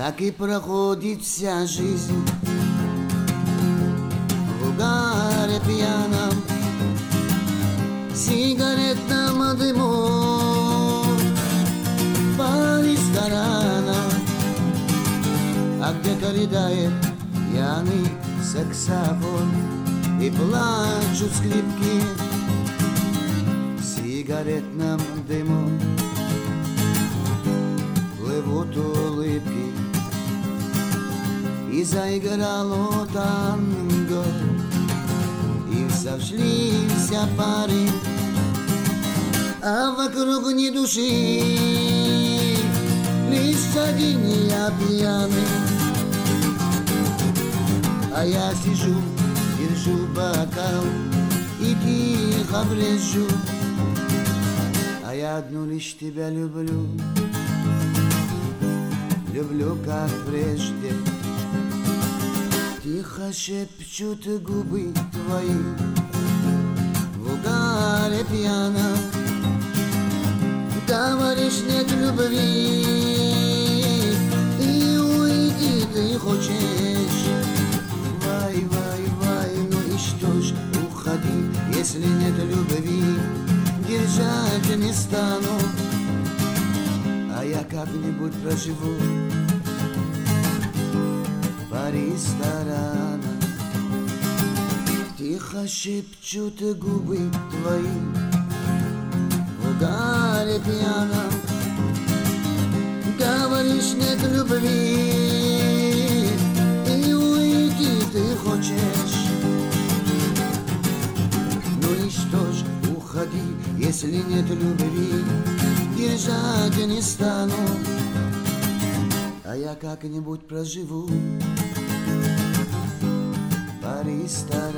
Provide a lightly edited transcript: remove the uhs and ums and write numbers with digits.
Так и проходит вся жизнь в угаре пьяном, сигаретном дыму по ресторанам, а где-то рыдает пьяный саксофон и плачут скрипки в сигаретном дыму. Плывут улыбки, и заиграло танго, и сошлись пары, а вокруг ни души, лишь один я пьяный. А я сижу, держу бокал и тихо брежу, а я одну лишь тебя люблю, люблю как прежде. Тихо шепчут губы твои в угаре пьяном. Говоришь, нет любви, и уйти ты хочешь. Вай, вай, вай, ну и что ж, уходи, если нет любви, держать не стану, а я как-нибудь проживу по ресторанам. Тихо шепчут губы твои в угаре пьяном. Говоришь, нет любви, и уйти ты хочешь. Ну и что ж, уходи, если нет любви, держать не стану, а я как-нибудь проживу по ресторанам.